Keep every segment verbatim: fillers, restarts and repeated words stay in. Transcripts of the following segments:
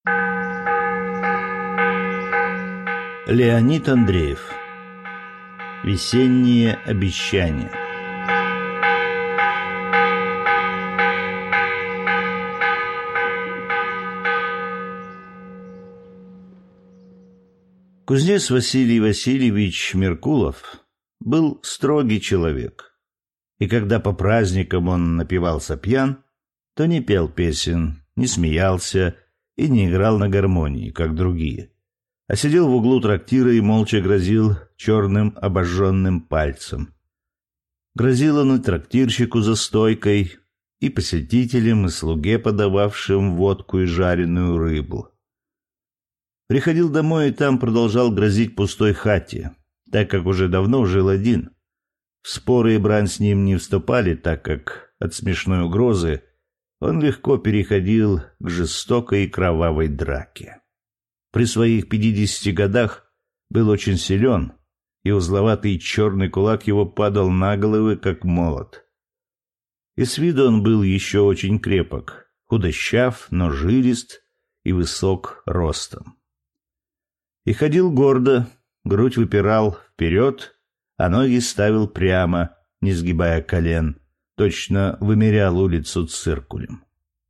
Леонид Андреев. Весенние обещания. Кузнец Василий Васильевич Меркулов был строгий человек, и когда по праздникам он напивался пьян, то не пел песен, не смеялся и не играл на гармонии, как другие, а сидел в углу трактира и молча грозил черным обожженным пальцем. Грозил он и трактирщику за стойкой, и посетителям, и слуге, подававшим водку и жареную рыбу. Приходил домой и там продолжал грозить пустой хате, так как уже давно жил один. В споры и брань с ним не вступали, так как от смешной угрозы он легко переходил к жестокой и кровавой драке. При своих пятидесяти годах был очень силен, и узловатый черный кулак его падал на головы, как молот. И с виду он был еще очень крепок, худощав, но жилист и высок ростом. И ходил гордо, грудь выпирал вперед, а ноги ставил прямо, не сгибая колен, точно вымерял улицу циркулем.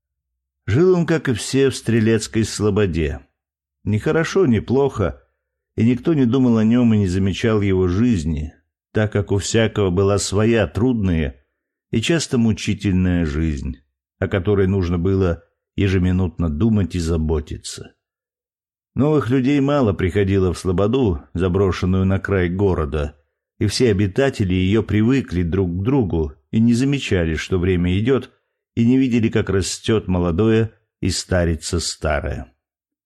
Жил он, как и все, в стрелецкой слободе. Ни хорошо, ни плохо, и никто не думал о нем и не замечал его жизни, так как у всякого была своя трудная и часто мучительная жизнь, о которой нужно было ежеминутно думать и заботиться. Новых людей мало приходило в слободу, заброшенную на край города, и все обитатели ее привыкли друг к другу и не замечали, что время идет, и не видели, как растет молодое и старится старое.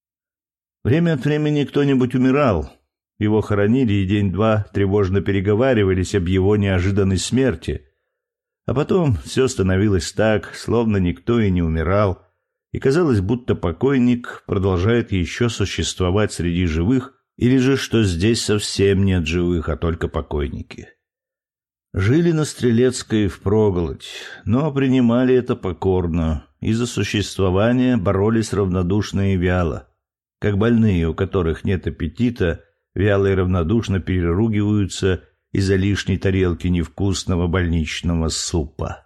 Время от времени кто-нибудь умирал, его хоронили и день-два тревожно переговаривались об его неожиданной смерти, а потом все становилось так, словно никто и не умирал, и казалось, будто покойник продолжает еще существовать среди живых, или же что здесь совсем нет живых, а только покойники. Жили на Стрелецкой впроголодь, но принимали это покорно, и за существование боролись равнодушно и вяло, как больные, у которых нет аппетита, вяло и равнодушно переругиваются из-за лишней тарелки невкусного больничного супа.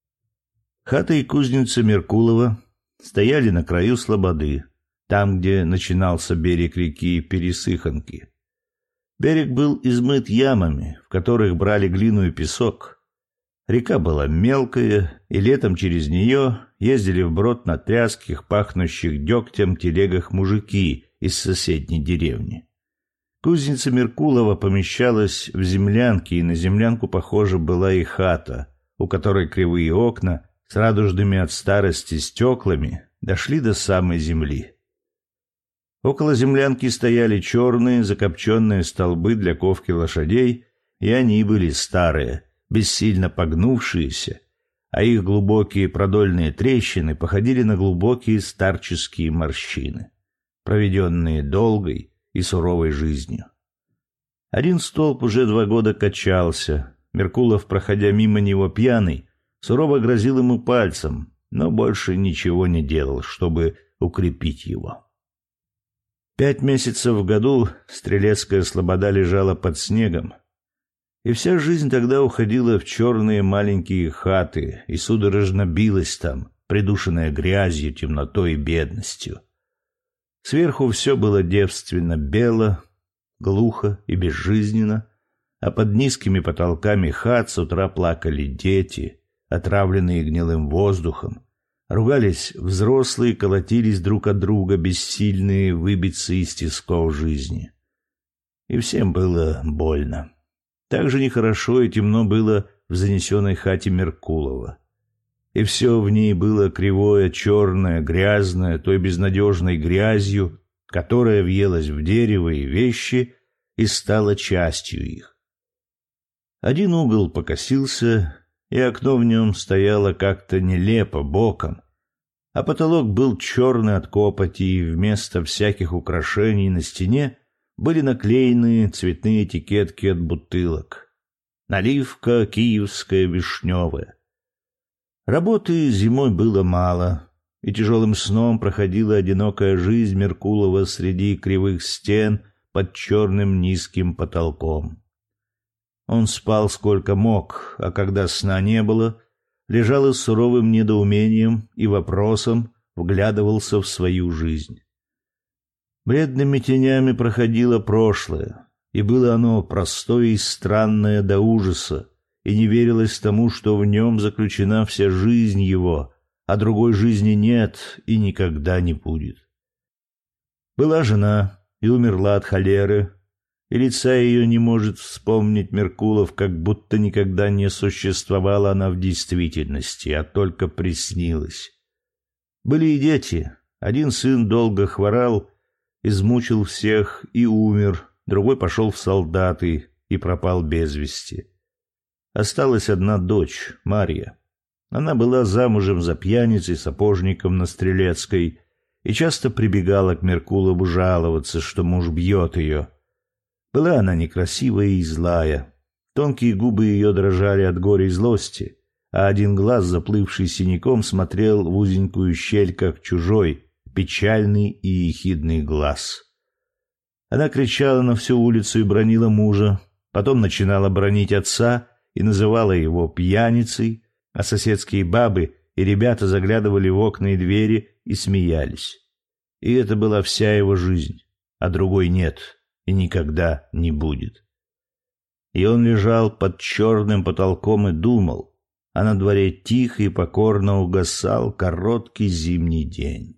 Хата и кузница Меркулова стояли на краю слободы, там, где начинался берег реки Пересыханки. Берег был измыт ямами, в которых брали глину и песок. Река была мелкая, и летом через нее ездили вброд на тряских, пахнущих дегтем телегах мужики из соседней деревни. Кузница Меркулова помещалась в землянке, и на землянку похожа была и хата, у которой кривые окна с радужными от старости стеклами дошли до самой земли. Около землянки стояли черные закопченные столбы для ковки лошадей, и они были старые, бессильно погнувшиеся, а их глубокие продольные трещины походили на глубокие старческие морщины, проведенные долгой и суровой жизнью. Один столб уже два года качался. Меркулов, проходя мимо него пьяный, сурово грозил ему пальцем, но больше ничего не делал, чтобы укрепить его. Пять месяцев в году Стрелецкая слобода лежала под снегом, и вся жизнь тогда уходила в черные маленькие хаты и судорожно билась там, придушенная грязью, темнотой и бедностью. Сверху все было девственно бело, глухо и безжизненно, а под низкими потолками хат с утра плакали дети, отравленные гнилым воздухом. Ругались взрослые, колотились друг от друга, бессильные выбиться из тисков жизни. И всем было больно. Так же нехорошо и темно было в занесенной хате Меркулова. И все в ней было кривое, черное, грязное, той безнадежной грязью, которая въелась в дерево и вещи и стала частью их. Один угол покосился, и окно в нем стояло как-то нелепо, боком, а потолок был черный от копоти, и вместо всяких украшений на стене были наклеены цветные этикетки от бутылок. Наливка киевская вишневая. Работы зимой было мало, и тяжелым сном проходила одинокая жизнь Меркулова среди кривых стен под черным низким потолком. Он спал сколько мог, а когда сна не было, лежал и с суровым недоумением и вопросом вглядывался в свою жизнь. Бледными тенями проходило прошлое, и было оно простое и странное до ужаса, и не верилось тому, что в нем заключена вся жизнь его, а другой жизни нет и никогда не будет. Была жена и умерла от холеры, и лица ее не может вспомнить Меркулов, как будто никогда не существовала она в действительности, а только приснилась. Были и дети. Один сын долго хворал, измучил всех и умер, другой пошел в солдаты и пропал без вести. Осталась одна дочь, Марья. Она была замужем за пьяницей-сапожником на Стрелецкой и часто прибегала к Меркулову жаловаться, что муж бьет ее. Была она некрасивая и злая. Тонкие губы ее дрожали от горя и злости, а один глаз, заплывший синяком, смотрел в узенькую щель, как чужой, печальный и ехидный глаз. Она кричала на всю улицу и бранила мужа, потом начинала бранить отца и называла его пьяницей, а соседские бабы и ребята заглядывали в окна и двери и смеялись. И это была вся его жизнь, а другой нет и никогда не будет. И он лежал под черным потолком и думал, а на дворе тихо и покорно угасал короткий зимний день.